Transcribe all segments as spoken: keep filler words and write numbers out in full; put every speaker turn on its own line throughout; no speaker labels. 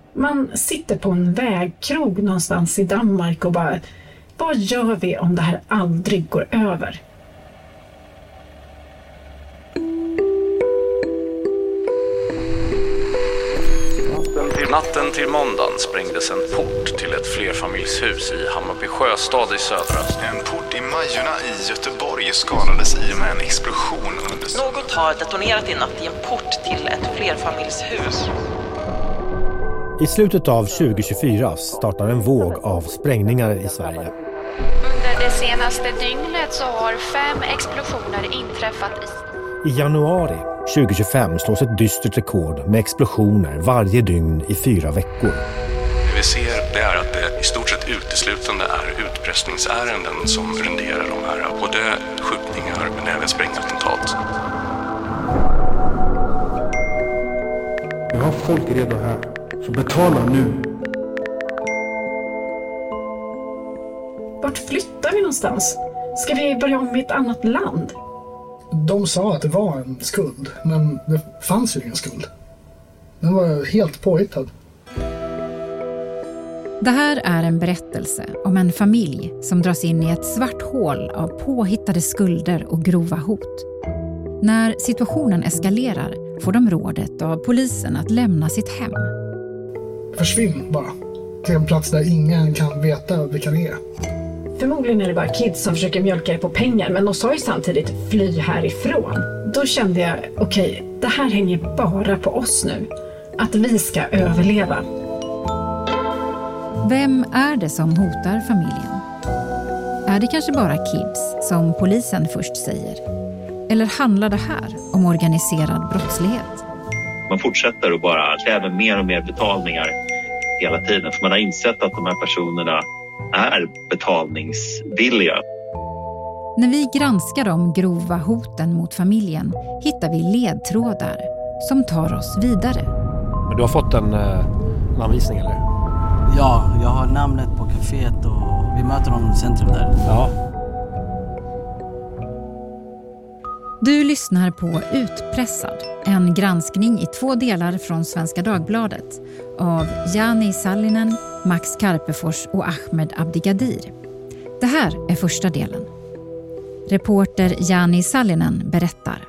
Man sitter på en vägkrog någonstans i Danmark och bara, vad gör vi om det här aldrig går över?
Natten till måndagen sprängdes en port till ett flerfamiljshus i Hammarby Sjöstad i södra.
En port i Majorna i Göteborg skadades i och med en explosion under...
Något har detonerat i natt i en port till ett flerfamiljshus.
I slutet av tjugo tjugofyra startar en våg av sprängningar i Sverige.
Under det senaste dygnet så har fem explosioner inträffat i...
I januari tjugo tjugofem slås ett dystert rekord med explosioner varje dygn i fyra veckor.
Det vi ser det är att det i stort sett uteslutande är utpressningsärenden som renderar de här, både skjutningar men även sprängattentat.
Jag har folk redo här, så betala nu.
Vart flyttar vi någonstans? Ska vi börja om i ett annat land?
De sa att det var en skuld, men det fanns ju ingen skuld. Den var helt påhittad.
Det här är en berättelse om en familj som dras in i ett svart hål av påhittade skulder och grova hot. När situationen eskalerar får de rådet av polisen att lämna sitt hem.
Försvinn bara till en plats där ingen kan veta vilka det är.
Förmodligen är det bara kids som försöker mjölka er på pengar, men de sa ju samtidigt fly härifrån. Då kände jag, okej, okay, det här hänger bara på oss nu. Att vi ska överleva.
Vem är det som hotar familjen? Är det kanske bara kids, som polisen först säger? Eller handlar det här om organiserad brottslighet?
Man fortsätter och bara kräver mer och mer betalningar hela tiden. För man har insett att de här personerna är betalningsvilliga.
När vi granskar de grova hoten mot familjen hittar vi ledtrådar som tar oss vidare.
Men du har fått en, en anvisning eller?
Ja, jag har namnet på kaféet och vi möter dem i centrum där.
Ja.
Du lyssnar på Utpressad, en granskning i två delar från Svenska Dagbladet av Jani Sallinen, Max Karpefors och Ahmed Abdigadir. Det här är första delen. Reporter Jani Sallinen berättar.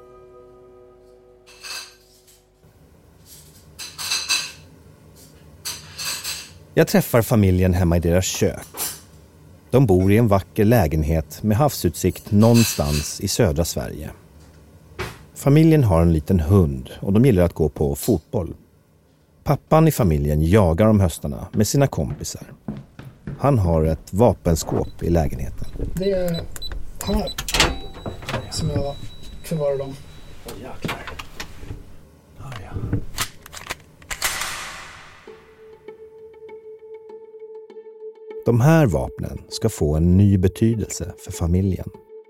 Jag träffar familjen hemma i deras kök. De bor i en vacker lägenhet med havsutsikt någonstans i södra Sverige. Familjen har en liten hund och de gillar att gå på fotboll. Pappan i familjen jagar om höstarna med sina kompisar. Han har ett vapenskåp i lägenheten.
Det är här som jag förvarar dem.
Åh jäklar. Ah, ja. De här vapnen ska få en ny betydelse för familjen.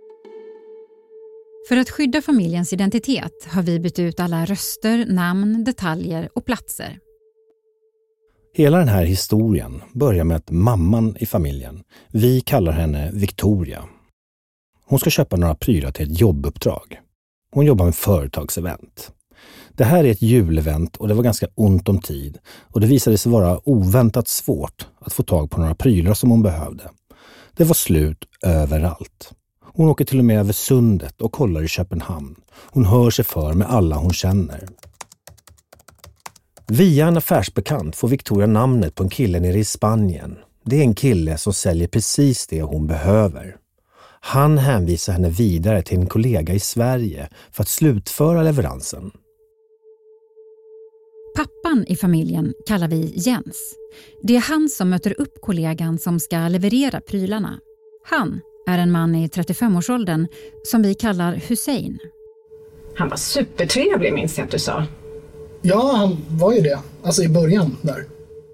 För att skydda familjens identitet har vi bytt ut alla röster, namn, detaljer och platser.
Hela den här historien börjar med att mamman i familjen, vi kallar henne Victoria. Hon ska köpa några prylar till ett jobbuppdrag. Hon jobbar med företagsevent. Det här är ett julevent och det var ganska ont om tid. Och det visade sig vara oväntat svårt att få tag på några prylar som hon behövde. Det var slut överallt. Hon åker till och med över sundet och kollar i Köpenhamn. Hon hör sig för med alla hon känner. Via en affärsbekant får Victoria namnet på en kille nere i Spanien. Det är en kille som säljer precis det hon behöver. Han hänvisar henne vidare till en kollega i Sverige för att slutföra leveransen.
Pappan i familjen kallar vi Jens. Det är han som möter upp kollegan som ska leverera prylarna. Han är en man i trettiofem-årsåldern som vi kallar Hussein.
Han var supertrevlig, minns jag att du sa.
Ja, han var ju det. Alltså i början där.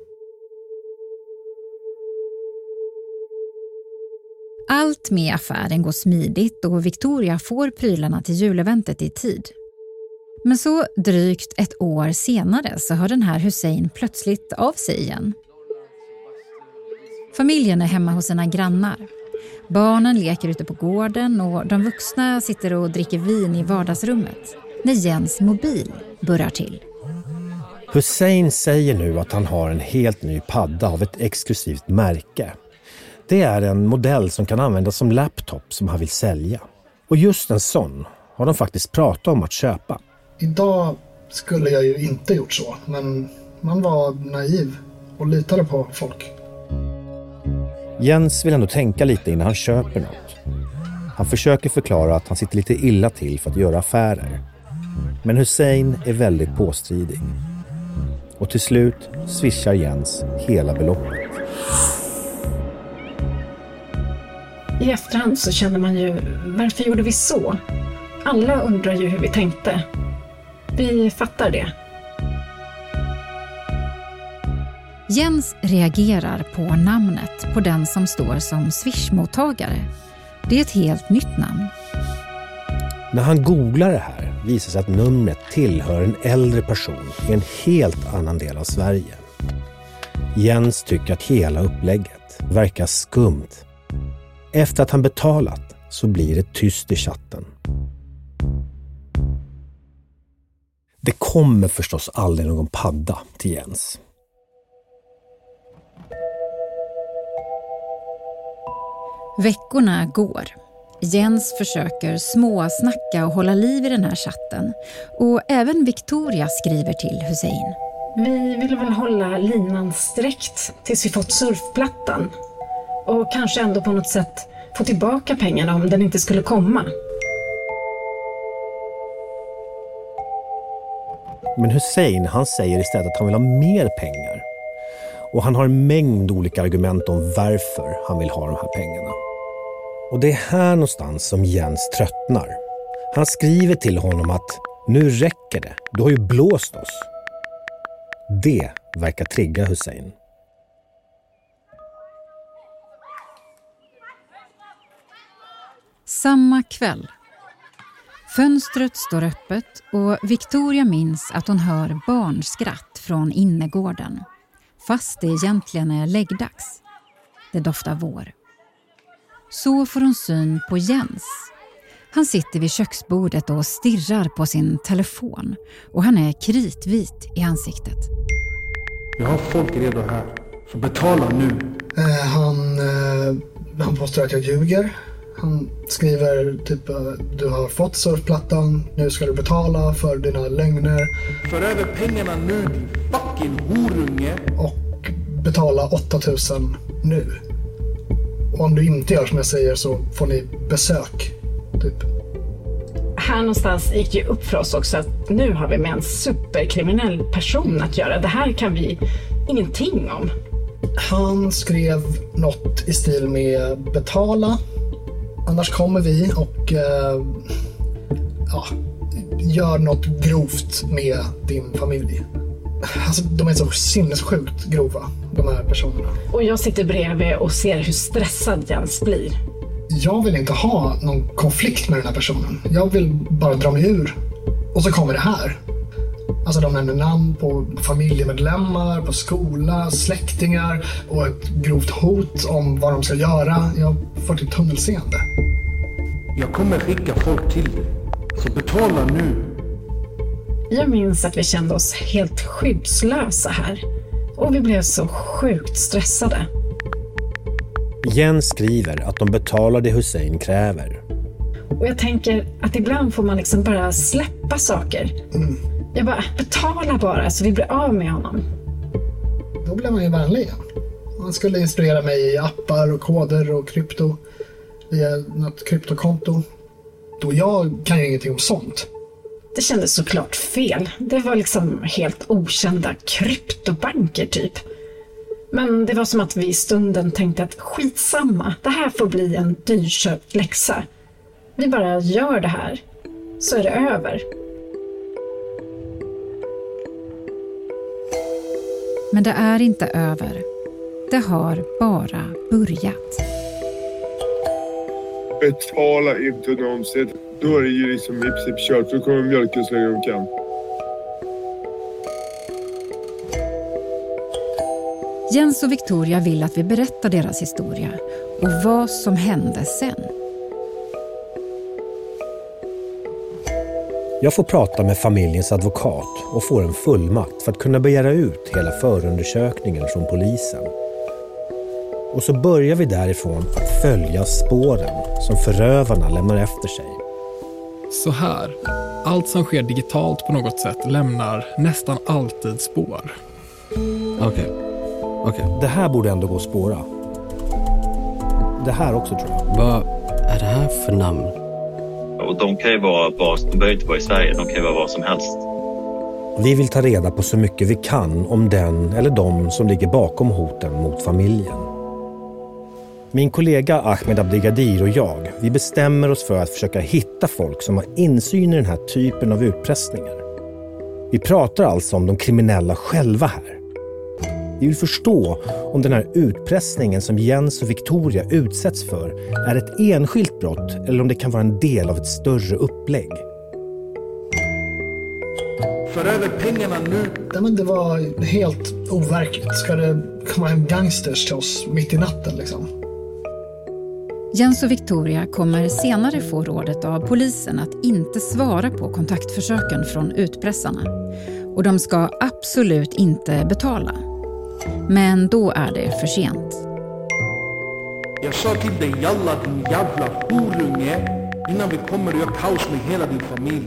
Allt med affären går smidigt och Victoria får prylarna till juleventet i tid. Men så drygt ett år senare så hör den här Hussein plötsligt av sig igen. Familjen är hemma hos sina grannar. Barnen leker ute på gården och de vuxna sitter och dricker vin i vardagsrummet när Jens mobil börjar till.
Hussein säger nu att han har en helt ny padda av ett exklusivt märke. Det är en modell som kan användas som laptop som han vill sälja. Och just en sån har de faktiskt pratat om att köpa.
Idag skulle jag ju inte gjort så, men man var naiv och litade på folk.
Jens vill ändå tänka lite innan han köper något. Han försöker förklara att han sitter lite illa till för att göra affärer. Men Hussein är väldigt påstridig. Och till slut swishar Jens hela beloppet.
I efterhand så känner man ju, varför gjorde vi så? Alla undrar ju hur vi tänkte. Vi fattar det.
Jens reagerar på namnet på den som står som swishmottagare. Det är ett helt nytt namn.
När han googlar det här visar sig att numret tillhör en äldre person i en helt annan del av Sverige. Jens tycker att hela upplägget verkar skumt. Efter att han betalat så blir det tyst i chatten. Det kommer förstås aldrig någon padda till Jens.
Veckorna går. Jens försöker småsnacka och hålla liv i den här chatten. Och även Victoria skriver till Hussein.
Vi vill väl hålla linan sträckt tills vi fått surfplattan. Och kanske ändå på något sätt få tillbaka pengarna om den inte skulle komma.
Men Hussein, han säger istället att han vill ha mer pengar. Och han har en mängd olika argument om varför han vill ha de här pengarna. Och det är här någonstans som Jens tröttnar. Han skriver till honom att nu räcker det, du har ju blåst oss. Det verkar trigga Hussein.
Samma kväll. Fönstret står öppet och Victoria minns att hon hör barnskratt från innergården. Fast det egentligen är läggdags. Det doftar vår. Så får hon syn på Jens. Han sitter vid köksbordet och stirrar på sin telefon. Och han är kritvit i ansiktet.
Jag har folk redo här. Så betala nu.
Eh, han, eh, han påstår att jag ljuger. Han skriver typ du har fått surfplattan, nu ska du betala för dina lögner.
För över pengarna nu, din fucking horunge.
Och betala åtta tusen nu. Och om du inte gör som jag säger så får ni besök. Typ.
Här någonstans gick det ju upp för oss också att nu har vi med en superkriminell person att göra. Det här kan vi ingenting om.
Han skrev något i stil med betala. Annars kommer vi och eh, ja, gör något grovt med din familj. Alltså, de är så sinnessjukt grova, de här personerna.
Och jag sitter bredvid och ser hur stressad Jens blir.
Jag vill inte ha någon konflikt med den här personen. Jag vill bara dra mig ur. Och så kommer det här. Alltså de nämner namn på familjemedlemmar, på skola, släktingar och ett grovt hot om vad de ska göra. Jag får till tunnelseende.
Jag kommer skicka folk till dig. Så betala nu.
Jag minns att vi kände oss helt skyddslösa här. Och vi blev så sjukt stressade.
Jens skriver att de betalar det Hussein kräver.
Och jag tänker att ibland får man liksom bara släppa saker.
Mm.
Jag bara, betala bara så vi blir av med honom.
Då blev man ju vänlig igen. Han skulle instruera mig i appar och koder och krypto. Via något kryptokonto. Då jag kan ju ingenting om sånt.
Det kändes såklart fel. Det var liksom helt okända kryptobanker typ. Men det var som att vi i stunden tänkte att skitsamma, det här får bli en dyrköpt läxa. Vi bara gör det här, så är det över.
Men det är inte över. Det har bara börjat.
Betala inte någonsin. Då är det ju liksom i princip kört. Då kommer mjölken så länge de kan.
Jens och Victoria vill att vi berättar deras historia och vad som hände sen.
Jag får prata med familjens advokat och får en fullmakt för att kunna begära ut hela förundersökningen från polisen. Och så börjar vi därifrån att följa spåren som förövarna lämnar efter sig.
Så här, allt som sker digitalt på något sätt lämnar nästan alltid spår.
Okej, okay. okej. Okay. Det här borde ändå gå att spåra. Det här också tror jag.
Vad är det här för namn?
Och de kan ju vara, de behöver inte vara i Sverige, de kan ju vara vad som helst.
Vi vill ta reda på så mycket vi kan om den eller de som ligger bakom hoten mot familjen. Min kollega Ahmed Abdigadir och jag, vi bestämmer oss för att försöka hitta folk som har insyn i den här typen av utpressningar. Vi pratar alltså om de kriminella själva här. Vi vill förstå om den här utpressningen som Jens och Victoria utsätts för är ett enskilt brott eller om det kan vara en del av ett större upplägg.
För över pengarna nu.
Ja, men det var helt overkligt. Ska det komma hem gangsters till oss mitt i natten liksom?
Jens och Victoria kommer senare få rådet av polisen att inte svara på kontaktförsöken från utpressarna. Och de ska absolut inte betala. Men då är det för sent.
Jag sa till dig, jalla din jävla horunge, innan vi kommer och gör kaos med hela din familj.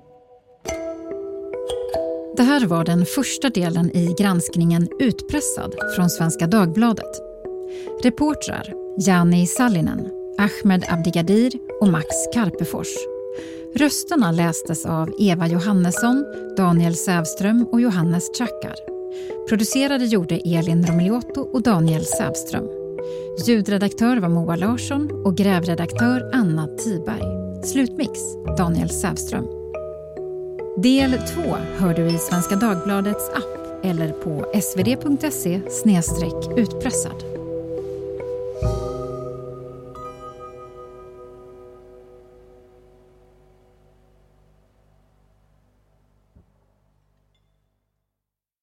Det här var den första delen i granskningen Utpressad från Svenska Dagbladet. Reportrar Jani Sallinen, Ahmed Abdigadir och Max Karpefors. Rösterna lästes av Eva Johannesson, Daniel Sävström och Johannes Trackar. Producerade gjorde Elin Romiliotto och Daniel Sävström. Ljudredaktör var Moa Larsson och grävredaktör Anna Tiberg. Slutmix Daniel Sävström. Del två hör du i Svenska Dagbladets app eller på svd punkt se slash utpressad.